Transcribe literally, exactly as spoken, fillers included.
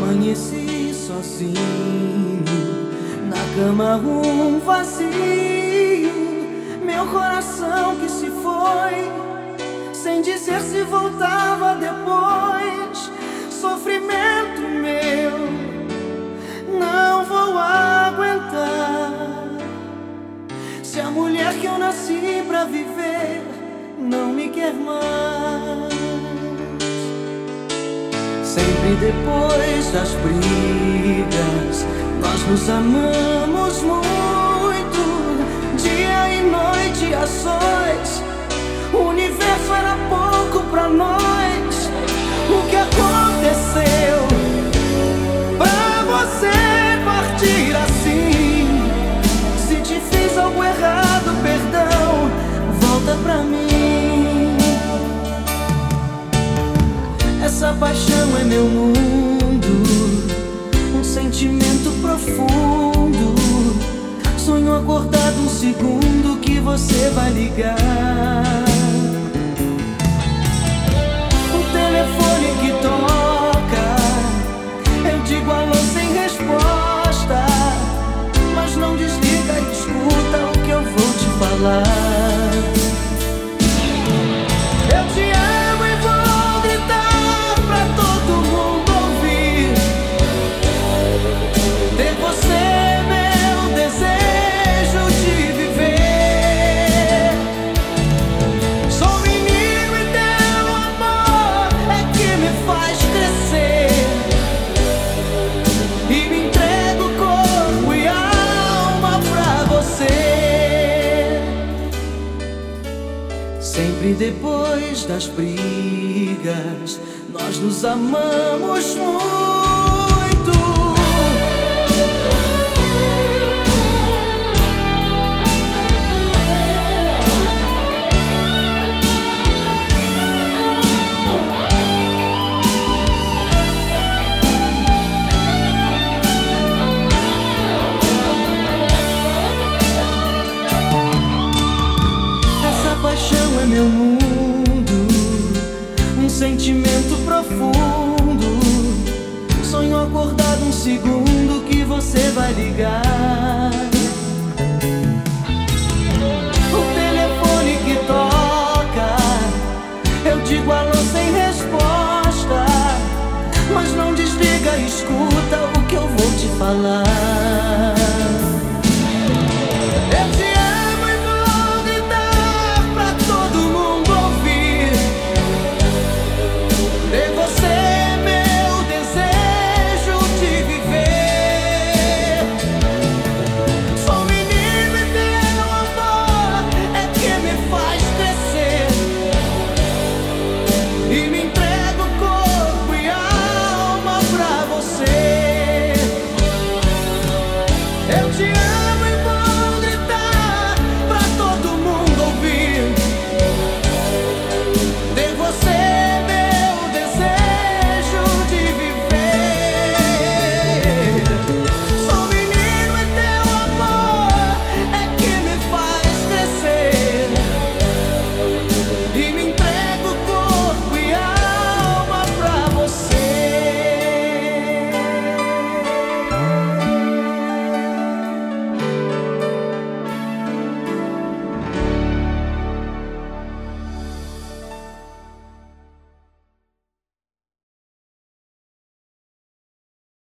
Amanheci sozinho, na cama um vazio, meu coração que se foi, sem dizer se voltava depois. Sofrimento meu, não vou aguentar. Se a mulher que eu nasci pra viver não me quer mais. Sempre depois das brigas, nós nos amamos muito, dia e noite a sós. O universo era pouco pra nós. O que aconteceu pra você partir assim? Se te fiz algo errado, perdão, volta pra mim. Essa paixão é meu mundo, um sentimento profundo. Sonho acordado um segundo que você vai ligar. O telefone que toca, eu digo alô sem resposta, mas não desliga e escuta o que eu vou te falar. Eu te amo e vou gritar pra todo mundo ouvir. Ter você é meu desejo de viver. Sou menino e teu amor é que me faz crescer, e me entrego corpo e alma pra você. Sempre depois das brigas, nós nos amamos muito. Essa paixão é meu mundo, um sentimento profundo. Sonho acordado um segundo que você vai ligar. O telefone que toca, eu digo alô sem resposta, mas não desliga, escuta o que eu vou te falar.